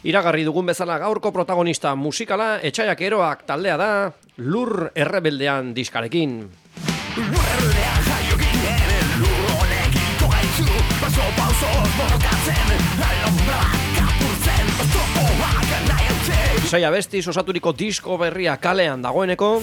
Iragarri dugun bezala gaurko protagonista musikala Etsaiak Eroak taldea da, Lur Errebeldean diskarekin. Lur errebeldean jaio ginen, lur honekin kogaitzu, baso pausoz borrokatzen, alambrak apurtzen, oztopoak nahi hautzen. 6 abestiz osaturiko disko berria kalean dagoeneko,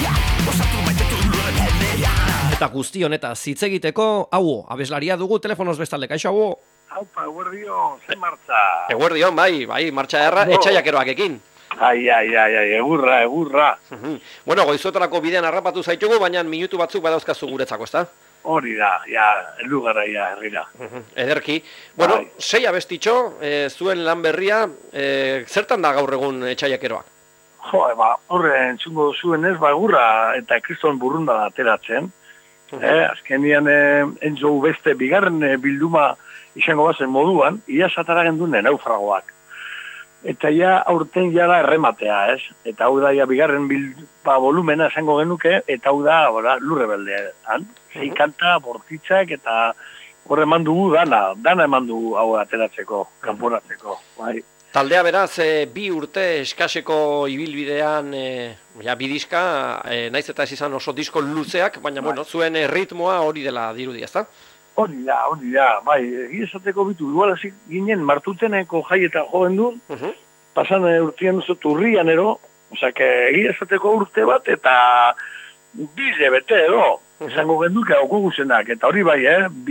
eta guzti honetaz hitz egiteko, hau, abeslaria dugu telefonoz bestalde, kaixo hau? Haupa, eguerdion, ze martza? Eguerdion, bai, martxa erra, Etsaiak Eroakekin. Ai, egurra. Bueno, goizuetarako bidean harrapatu zaitugu, baina minutu batzuk badauzkazu guretzako, ezta? Hori da, heldu gara, herrira. Ederki. Bueno, 6 abestitxo, zuen lan berria, zertan da gaur egun Etsaiak Eroak? Jo, horre entzungo zuen ez, egurra eta kriston burrunda da ateratzen. Azkenian entzo beste bigarren bilduma izango bazen moduan, ia satara genduen naufragoak. Eta ja aurten jara errematea, ez? Eta hau da, bigarren volumena esango genuke, eta hau da, Lur Errebeldean. Zei kanta, bortitzak, eta horre eman dugu dana eman dugu hau ateratzeko, kanporatzeko, bai. Taldea beraz, 2 urte eskaseko ibilbidean, bidiska, naiz eta ez izan oso disko luzeak, baina, zuen ritmoa hori dela dirudi, ezta? Hori da, bai, egizateko bitu, igual hasi ginen martuteneko jaietan joen duen, pasan urtean urrian ero, osak, egizateko urte bat, eta bide bete edo, esango genduke hauko guzenak, eta hori bai,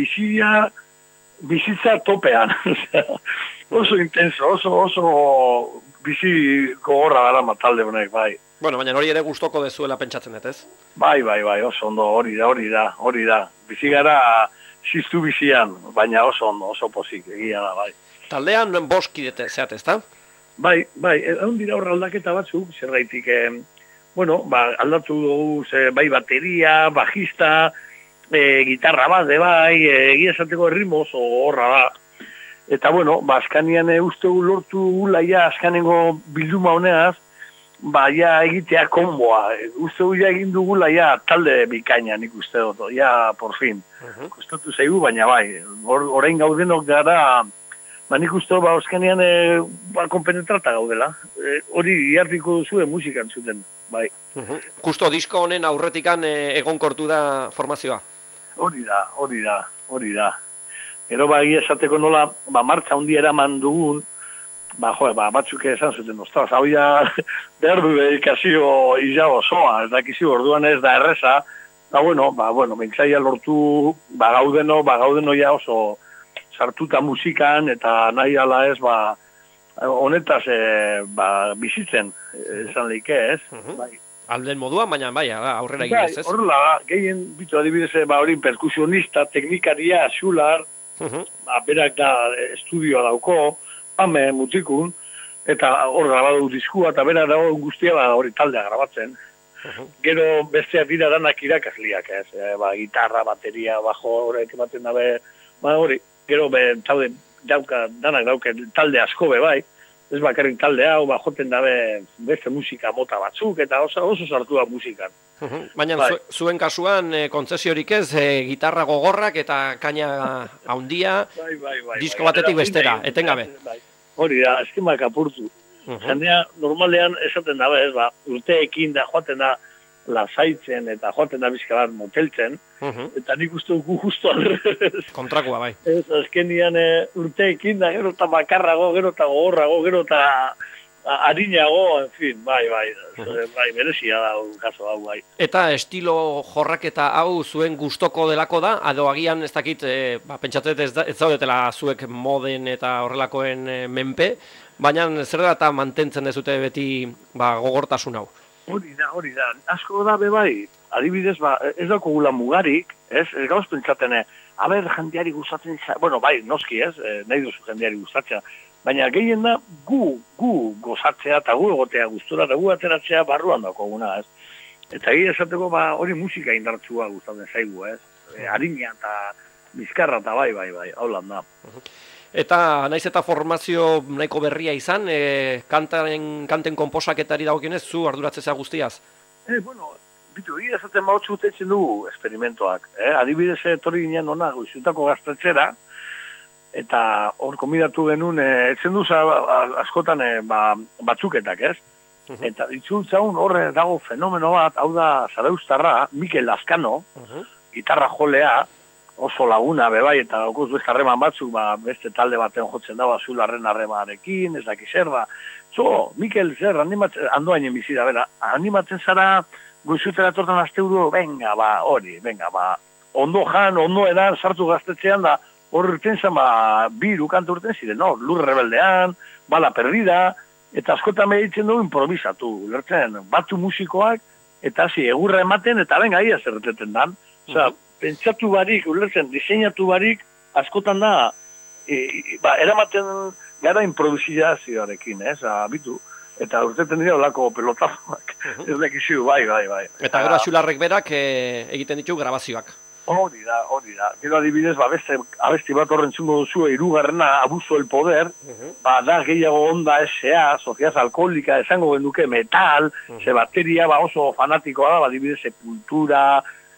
bizitza topean, oso intenso, oso bizi gogorra dara matalde honek, bai. Bueno, baina hori ere gustoko dezuela pentsatzen dut, ez? Bai, oso ondo, hori da, bizi gara, ziztu bizian, baina oso ondo, oso pozik, egia da, bai. Taldean 5 kide zeat, ezta? Bai, egon dira horre aldaketa batzuk, zerraitik, aldatu dugu, bai bateria, bajista, gitarra bat, bai, egia esateko ritmo oso horra da. Eta, azkanian uste lortu gula, azkanengo bilduma honeaz, egitea konboa. Uste ja egin dugula talde bikaina nik uste dut, por fin. Kostatu zaigu, baina bai, orain gaudenok gara, nik uste dut, azkenean konpenetrata gaudela. Hori jarriko duzue musikan zuten, bai. Justo disko honen aurretikan egonkortu da formazioa? Hori da. Gero egia esateko nola, martxa hundi eraman dugun, batzuk esan zuten, ostras, hau behar du dedikazio izia osoa, ez dakizio orduan ez da erreza, mentzaia lortu, gaudeno oso sartuta musikan, eta nahi ala ez, honetaz bizitzen, esan leike ez. Alden moduan, baina aurrera egin ez, ez? Horrela, gehien bitu adibidez, hori perkusionista, teknikaria, xular, berak da estudioa dauko, mutikun, eta hor grabatu diskua, eta bera dago guztia hori taldea grabatzen. Gero besteak dira danak irakasliak, ez? Gitarra, bateria, bajo, horrek ematen dabe, hori, gero danak dauke talde asko bai, ez bakarrik talde hau, joten dabe beste musika mota batzuk, eta oso sartua musikan. Baina zuen kasuan kontzesiorik ez, gitarra gogorrak eta kaina handia, disko batetik bestera, etengabe. Hori da, eskemak apurtu. Jendea, normalean esaten dabe, urteekin da joaten da lasaitzen eta joaten da bizkalar moteltzen, eta nik uste dugu justo aldrez. Kontrakoa, bai. Ez, azkenian urteekin da, gero eta makarrago, gero eta gogorrago, gero eta harinago, en fin, bai, berezia da kaso hau, bai. Eta estilo jorraketa hau zuen gustoko delako da, ado agian ez dakit, pentsatet ez zaudetela zuek moden eta horrelakoen menpe, baina zer da eta mantentzen dezute beti gogortasun hau? Hori da, asko da bai, adibidez, ez dauko gula mugarik, ez gauz pentsatene, jendeari gustatzen, bai, noski ez, nahi duzu jendeari gustatzea, baina gehien da gu gozatzea eta gu egotea gustura eta gu ateratzea barruan daukoguna, ez? Eta egia esateko hori musika indartsua gustatzen zaigu, ez? Harina eta bizkarra eta bai, hau lan da. Eta naiz eta formazio nahiko berria izan, kanten konposaketari dagokionez zu arduratzea guztiaz? Egia esaten bautzu utetzen dugu esperimentoak. Adibidez etorri ginen hona goizutako gaztetxera, eta hor konbidatu genuen, etzen duz askotan batzuketak, ez? Eta ditzultzaun horre dago fenomeno bat, hau da Zarauztarra, Mikel Lazkano, gitarra jolea, oso laguna bebai, eta okuz beste harreman batzuk, beste talde baten jotzen dago, Azularren harremarekin, ez dakiz zer, Mikel, zer, andoainen bizi da, bera, animatzen zara, goizutera tortan asteuru, ondo jan, ondo edan, sartu gaztetxean da, hor urten zen, biru kantu urten ziren, no? Lur rebeldean, bala perdida, eta askotan meditzen dugu improvisatu, lertzen, batu musikoak, eta hasi egurra ematen, eta benga, ia zerreteten dan. Osea, pentsatu barik, ulertzen, diseinatu barik, askotan da, eramaten gara improvisazioarekin, bitu. Eta urteten dira olako pelotazoak, ez dakizu, bai. Eta gero Xularrek berak egiten ditu grabazioak. Hori da. Gero adibidez, beste abesti bat horren txungo duzu, hirugarrena Abuso el Poder, da gehiago onda S.A., Sociedad Alkoholika, esango genduke metal, ze bateria oso fanatikoa da, adibidez Sepultura,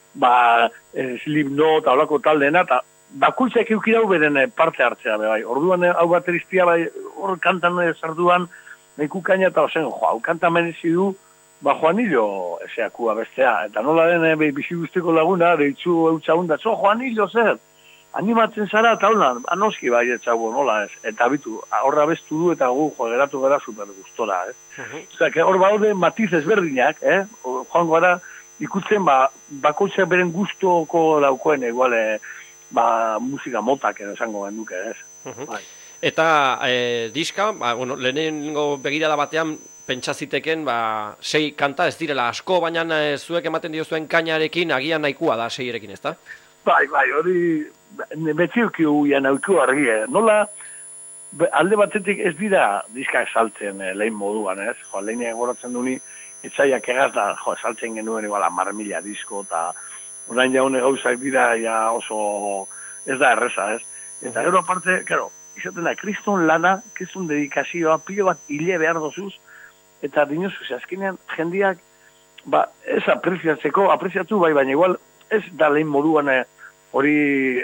Slipknot, haulako taldeena, eta bakoitzak eukirau beren parte hartzea, bai. Orduan, hau bateristia, hor kantan sarduan, nekukaina eta ozen, hau kanta merezi du, Juanillo eseakua bestea, eta nola den bizi guztiko laguna, deitzu eutxagun Juanillo zer, animatzen zara, eta hola, anoski bai etxago nola ez, eta bitu, horra bestu du, eta gu geratu gara super gustora, Osea, hor baude matiz ezberdinak, joan gara, ikutzen, bakoitzak beren gustoko daukoen, igual, musika motak esango genduke, ez. Eta diska, lehenengo begirada batean, pentsaziteken, 6 kanta ez direla asko, baina zuek ematen diozuen kainarekin agian nahikoa da 6erekin, ez da? Bai, hori betziukiu nahikoa argi, nola alde batetik ez dira diskak saltzen lehen moduan, ez? Lehen egoratzen duni, etxaiak egaz da, saltzen genuen igual 10.000 disko, eta orain jaune gauzak dira oso ez da erreza, ez? Eta gero aparte, izaten da, kriston lana, kriston dedikazioa, pilo bat hile behar dozuz, eta dinozuz, azkenean jendiak, ez apreziatu bai, baina igual, ez da lehen moduan hori,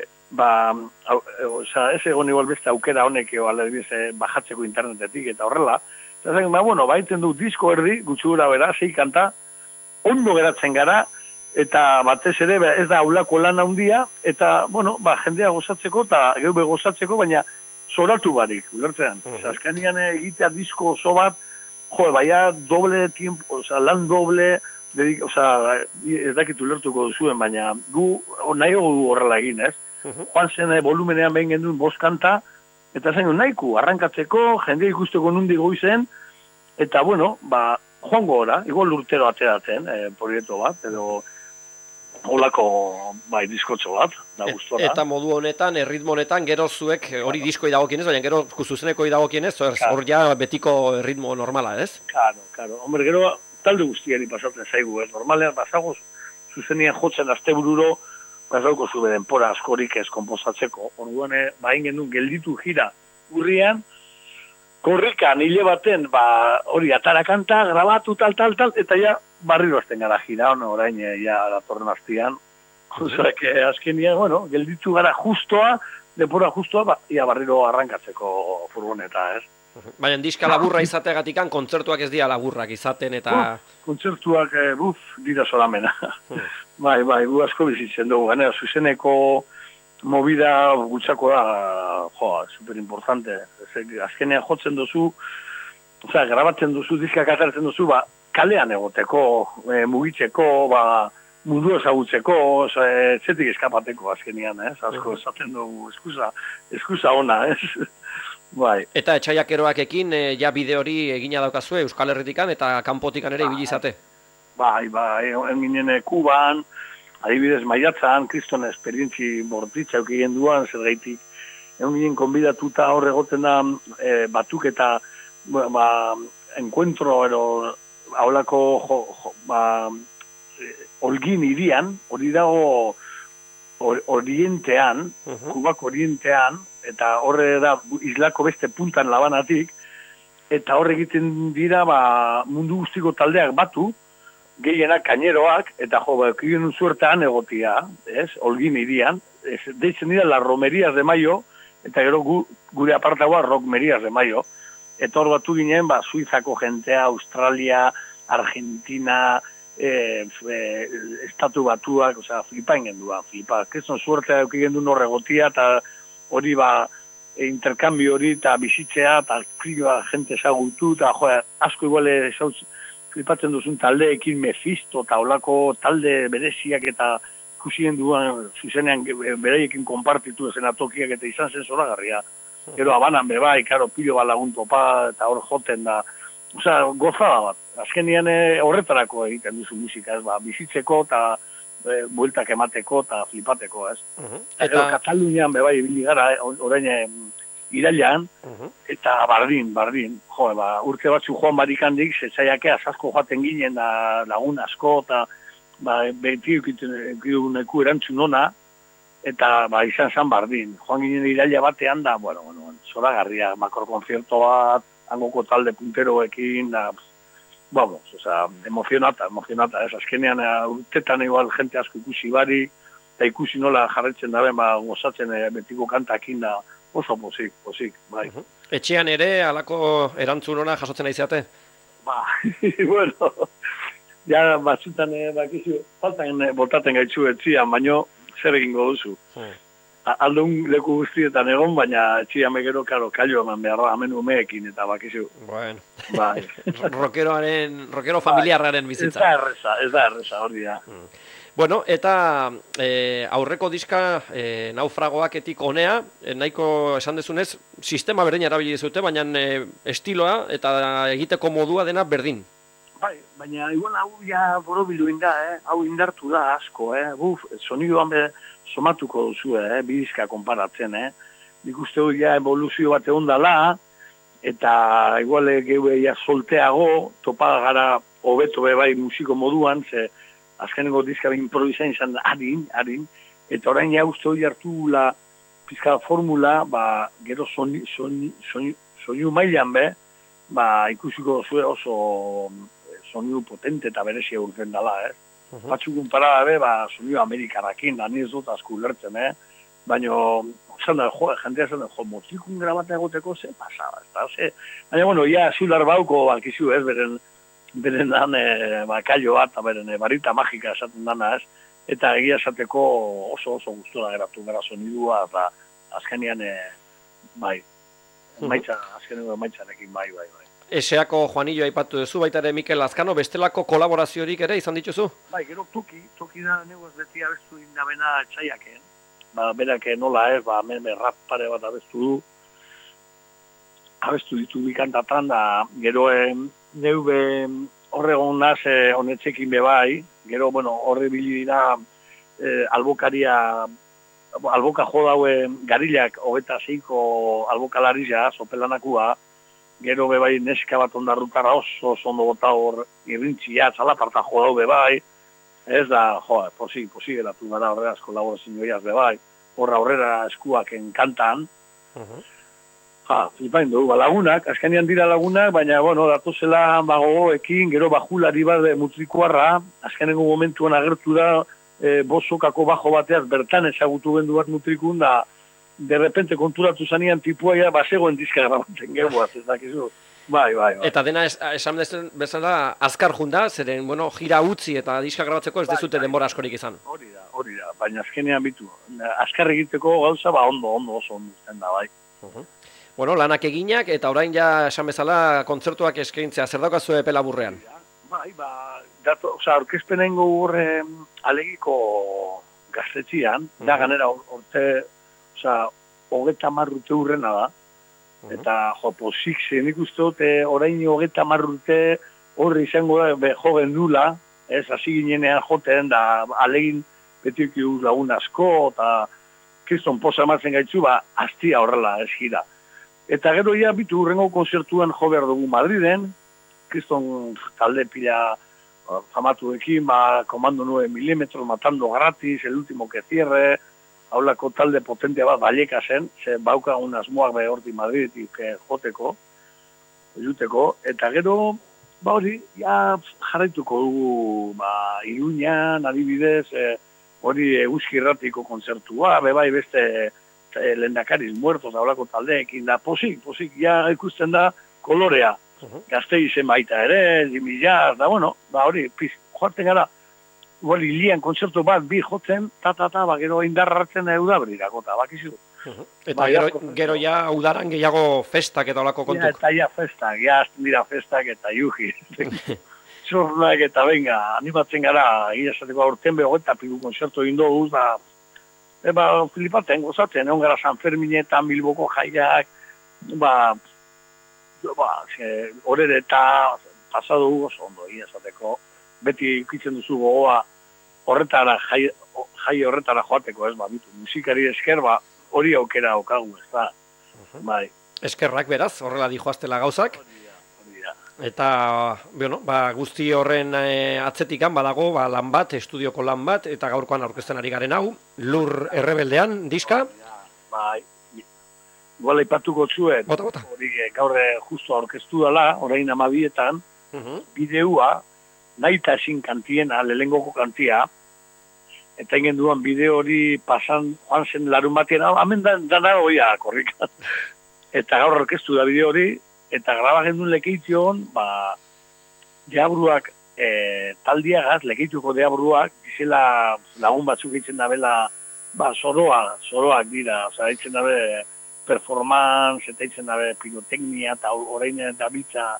ez egon igual beste aukera honek, bajatzeko internetetik eta horrela, eta zen, baiten du disko erdi, gutxura bera, 6 kanta, ondo geratzen gara, eta batez ere ez da aulako lan handia, eta, jendea gozatzeko, eta geube gozatzeko, baina zoratu barik, ulertzean. Azkenean egitea disko oso bat, baina doble tiempo, lan doble, ez dakit ulertuko duzuen, baina gu nahi du horrela egin, ez? Joan zen volumenean behin genduen 5 kanta, eta zen nahiko, arrankatzeko, jendea ikusteko nundi goizen, eta joango gora, igual urtero ateratzen, proiektu bat, edo holako diskotxo bat, da gustora. Eta modu honetan, ritmo honetan, gero zuek hori diskoi dagokienez, baina gero zuzenekoi dagokienez, hor ja betiko ritmo normala, ez? Claro. Hombre, gero talde guztiari pasatzen zaigu, ez? Normalean, bazagoz, zuzenien jotzen astebururo, bazauko zube denpora askorik ez konposatzeko. Orduan, bain genuen gelditu jira urrian, korrikan, hile baten, hori atarakanta, grabatu, tal, eta ja, barriro azten gara jira, orain, ja, datorren aztian. Osea, azkenia, gelditu gara justoa, denpora justoa, ia barriro arrankatzeko furgoneta, ez? Baina diska laburra izateagatikan, kontzertuak ez dira laburrak izaten, eta... Kontzertuak, dira solamena. Bai, gu asko bizitzen dugu, ganera, zuzeneko movida gutxako da, superimportante. Azkenean jotzen duzu, grabatzen duzu, diskak atartzen duzu, kalean egoteko, mugitzeko, mundu ezagutzeko, zetik eskapateko azkenean, asko esaten dugu, eskusa ona, Bai. Eta etxaiakeroakekin, ja bide hori egina daukazue Euskal Herritikan eta kanpotikan ere ibili izate? Bai, enginen Kuban, adibidez maiatzan, kriston esperientzi bortitza eukien duan, zer gaitik, enginen konbidatuta hor egoten da, batuk eta, enkuentro, haulako, Holguin irian, hori dago orientean, Kubako orientean, eta horre da islako beste puntan labanatik, eta horre egiten dira mundu guztiko taldeak batu, gehienak kaineroak, eta ekien suertean egotia, Holguin irian, deitzen dira las romerías de mayo, eta gero gure apartagoa Rock Merias de Mayo. Eta hor batu ginen, Suizako jentea, Australia, Argentina, estatu batuak, flipa ingen duan, flipa. Keston suertea eukigen duen horregotia, eta hori interkambio hori, eta bizitzea, eta krioa jente ezagutu, eta asko iguale flipatzen duzun taldeekin Mephisto, eta holako talde bereziak, eta ikusien duan, zuzenean bereiekin konpartitu ezen atokiak, eta izan zen zoragarria. Gero Habanan bebai, karo, pilo bat lagun topa, eta hor joten da. Gozada bat. Azkenian horretarako egiten duzu musika, ez, bizitzeko eta bueltak emateko eta flipateko, ez. Eta Katalunian bebai ibili gara, orain irailan, eta bardin. Urte batzu joan barikandik, zetzaiake asko joaten ginen da lagun asko, eta beti eukiduneko erantzun ona, eta izan zan bardin. Joan ginen iraila batean da, zoragarria, makrokonzerto bat, hangoko talde punteroekin, da, emozionata, ez, azkenean urtetan igual jente asko ikusi bari, eta ikusi nola jarretzen daben, gozatzen betiko kantakin da, oso pozik, bai. Etxean ere, halako erantzun ona jasotzen aizeate? Ja, batzutan, bakizu, faltan botaten gaitzu etzian, baino, zer egingo duzu. Aldun leku guztietan egon, baina etxian megero, kailo eman behar, amen umeekin, eta bakizu. Bueno, rockero familiarraren bizitza. Ez da erreza, hori da. Bueno, eta aurreko diska naufragoaketik honea, nahiko esan dezunez, sistema berdin erabili dizute, baina estiloa eta egiteko modua dena berdin. Bai, baina igual hau ja borobildu inda, hau indartu da asko, sonidoan somatuko duzu, bidizka konparatzen, nik uste hori ja evoluzio bat egon dala, eta igual geue ja solteago, topa gara hobeto bai musiko moduan, ze azkenengo diska improvisain izan harin, eta orain ja uste hori hartu la pizka formula, gero soinu mailan ikusiko duzue oso sonidu potente eta berezia urten dela, Batzukun parada sonidu amerikarakin, da niz dut asko ulertzen, baina, jentea zen da, motikun grabata egoteko ze pasaba, baina, ia ziular bauko, balkizu, beren dan kailo bat, beren barita magika esaten dana, eta egia esateko oso gustora geratu gara sonidua, eta azkenian, azkenengo emaitzarekin, bai. Eseako Juanillo aipatu duzu, baita ere Mikel Lazkano, bestelako kolaboraziorik ere izan dituzu? Bai, gero toki da negoz beti abestu indabena etxaiaken. Berak nola ez, hemen rap pare bat abestu du. Abestu ditu bikantatan da, gero neube horregon naz honetzekin bebai, gero, horre bili dira alboka jo daue garilak 26ko albokalaria, sopelanakua, gero bebai neska bat ondarrutara oso ondo bota hor irrintxia, txalaparta jo dau bebai, ez da, posi geratu gara horreaz kolaborazioiaz bebai, horra horrera eskuak enkantan, flipain dugu, lagunak, azkenean dira lagunak, baina, datozela gogoekin, gero bajulari bat mutrikuarra, azkenengo momentuan agertu da, bosokako bajo bateaz bertan ezagutu bendu bat mutrikun, da, de repente konturatu zanean tipua ja basegoen diska grabatzen gehuaz, ez dakizu. Bai. Eta dena esan bezala azkar junda, zeren, jira utzi eta diska grabatzeko ez dezute denbora askorik izan. Hori da, baina azkenean bitu. Azkar egiteko gauza, oso ondo izten da, bai. Lanak eginak eta orain ja esan bezala kontzertuak eskaintzea, zer daukazu epe laburrean? Bai, aurkezpenengo horre alegiko gaztetxian, da ganera orte, 30 urte urrena da, eta pozik nik uste dut, orain 30 urte horre izango da, jo gendula, hasi ginenean joten, da alegin betik lagun asko, eta kriston posa ematzen gaitzu, hastia horrela ez gira. Eta gero ia bitu urrengo konzertuan jo behar dugu Madriden, kriston talde pila famatuekin, Komando 9 mm, Matando Gratis, El Último que Cierre, haulako talde potentea bat baleka zen, ze bauka unaz moak behorti Madridetik joteko, eta gero, hori, jarraituko dugu, Iruñan, adibidez, hori Euskirratiko kontzertua, bebai beste Lehendakariz Muertos daulako taldeekin da, posik, ja ikusten da kolorea. Gaztei zen baita ere, Jimmy Jazz, da bueno, hori, joaten gara, igual hilian kontzertu bat, bi jotzen, gero indarrartzen Udabrirako, bakizu. Eta gero ja udaran gehiago festak eta olako kontuk. Eta ja festak, azten dira festak eta juhi. Zornak eta benga, animatzen gara, esateko aurten beho eta pigu konzertu egin dugu, flipaten gozatzen, egon gara San Ferminetan, Bilboko jaiak, horre eta pasadu oso ondo, esateko, beti ikitzen duzu gogoa horretara, jai horretara joateko, ez, bitu, musikari esker, hori aukera aukagu, ez da, bai. Eskerrak beraz, horrela dijoaztela gauzak. Eta, bueno, guzti horren atzetikan badago lan bat, estudioko lan bat, eta gaurkoan aurkezten ari garen hau, Lur Errebeldean, diska. Bai, igual aipatuko zuen, hori gaur justu aurkeztu dela, orain 12etan, bideoa, Naita ezin kantiena, lehengoko kantia, eta ingen duan bideo hori pasan joan zen larun batean, hamen dana hoia korrikan. Eta gaur aurkeztu da bideo hori, eta graba gendun lekeitzion, deabruak, taldiagaz, lekeitzuko deabruak, gizela lagun batzuk egiten dabela, zoroak dira, egiten dabe performance, eta egiten dabe piroteknia, eta orain dabitza,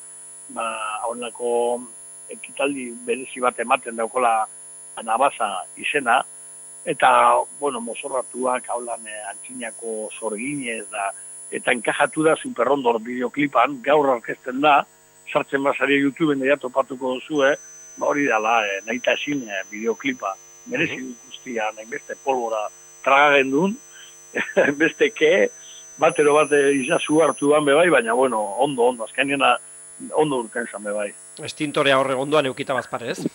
honako ekitaldi berezi bat ematen daukola Anabasa izena, eta, mozorratuak, haulan antzinako zorginez da, eta enkajatu da Superrondor bideoklipan, gaur orkesten da, sartzen basaria YouTubeen da topatuko duzu, hori dala, Naita ezin bideoklipa, merezi guztia, beste polbora tragagen duen, beste batero bat izazu hartuan bebai, baina, ondo, azkenean ondo urten zan bebai. Estintorea horre ondoan eukita bazpare, ez?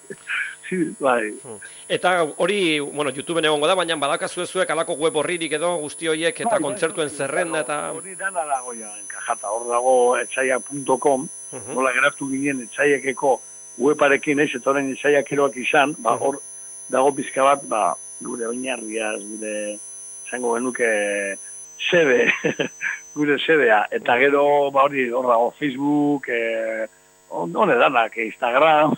Bai. Eta hori, YouTubeen egongo da, baina badakazu ezuek alako web horririk edo guzti horiek eta kontzertuen zerrenda eta... Hori dana dago ja, enkajata, hor dago etxaiak.com, nola geratu ginen etxaiakeko webarekin ez, eta horrein etxaiakeroak izan, hor dago pizka bat, gure oinarriaz, gure, zango genuke, sede, gure sedea, eta gero, hori, hor dago Facebook, hone danak, Instagram,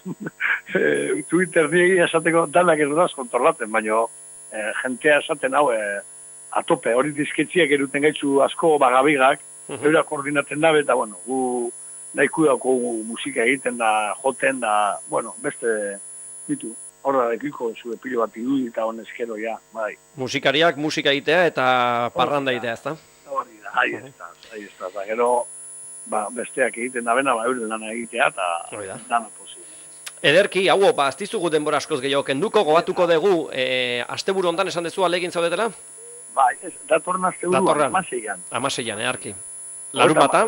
Twitter, nire esateko danak ez dudaz kontrolaten, baina jentea esaten hau atope, hori dizketziak eruten gaitzu asko bagabigak, eurak koordinaten dabe, eta gu nahiko dako musika egiten da, joten da, beste ditu, horra dekiko zure pilo bat idudi eta honezkero ja, bai. Musikariak musika egitea eta parranda egitea, ez da? Hori da, ahi ez da, gero, besteak egiten da bena, euren lana egitea, eta dana posible. Ederki, hau, aztizugu denbora askoz gehiago kenduko, gobatuko dugu, asteburu ondan esan dezu alegin zaudetela? Bai, datorren asteburu, amaseian. Amaseian, eharki. Larun bata?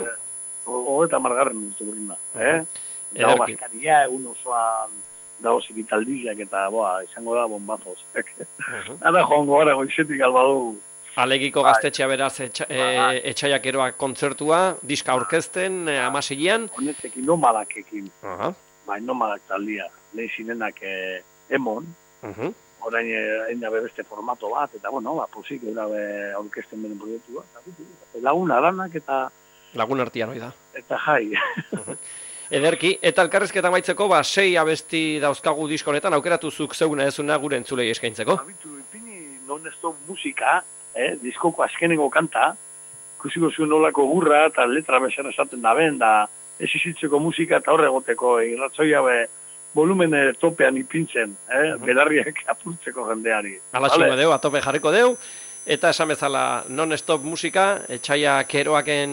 Eta margarren dut da, dago baskaria, egun osoan, dago zikitaldiak, eta, izango da bombazoz. Ara joango gara, goizetik albadu. Alegiko gaztetxea beraz etxaiakeroak kontzertua, diska orkesten, amaseian. Honetekin nomadakekin. Nomadak taldia. Lehen zinenak emon. Orain egin dabe beste formato bat, eta posik dabe orkesten beren proiektu bat. Lagun aranak eta... Lagun artian hori da. Eta jai. Ederki, eta elkarrezketa maitzeko, 6 abesti dauzkagu disko honetan, aukeratuzuk zeuguna ezuna gure entzulei eskaintzeko. Abitu, ipini non-stop musika, diskoko azkenengo kanta, kusiko zuen nolako gurra eta letra bezer esaten da ben, da ez izitzeko musika eta horre goteko irratzoia volumen topean ipintzen, belarriak apurtzeko jendeari. Ala txingo deu, atope jarriko deu, eta esan bezala non-stop musika, etxaiakeroaken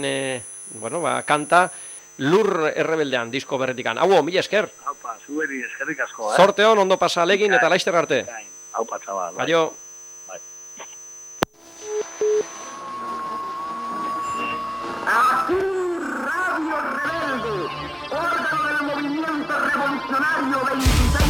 kanta, Lur Errebeldean, disko berretikan. Hau, mila esker. Haupa, zueri eskerrik asko, Zorte hon, ondo pasa alegin eta laizter arte. Haupa, txabal. Adio. Aquí Radio Rebelde, órgano del movimiento revolucionario 26